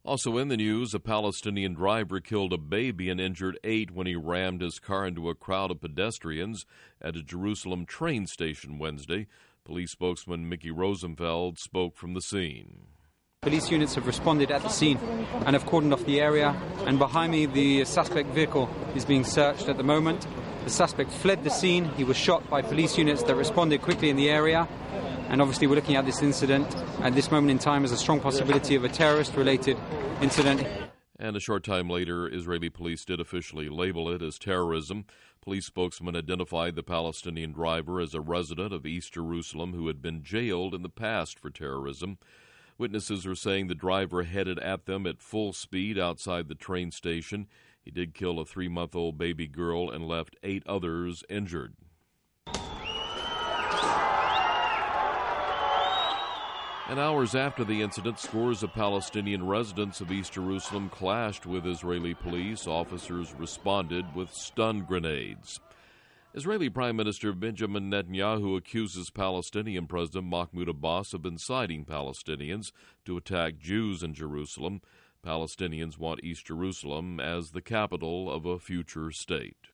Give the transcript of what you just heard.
Also in the news, a Palestinian driver killed a baby and injured 8 when he rammed his car into a crowd of pedestrians at a Jerusalem train station Wednesday. Police spokesman Mickey Rosenfeld spoke from the scene. Police units have responded at the scene and have cordoned off the area, and behind me the suspect vehicle is being searched at the moment. The suspect fled the scene. He was shot by police units that responded quickly in the area. And obviously we're looking at this incident at this moment in time as a strong possibility of a terrorist-related incident. And a short time later, Israeli police did officially label it as terrorism. Police spokesman identified the Palestinian driver as a resident of East Jerusalem who had been jailed in the past for terrorism. Witnesses are saying the driver headed at them at full speed outside the train station. He did kill a 3-month-old baby girl and left 8 others injured. And hours after the incident, scores of Palestinian residents of East Jerusalem clashed with Israeli police. Officers responded with stun grenades. Israeli Prime Minister Benjamin Netanyahu accuses Palestinian President Mahmoud Abbas of inciting Palestinians to attack Jews in Jerusalem. Palestinians want East Jerusalem as the capital of a future state.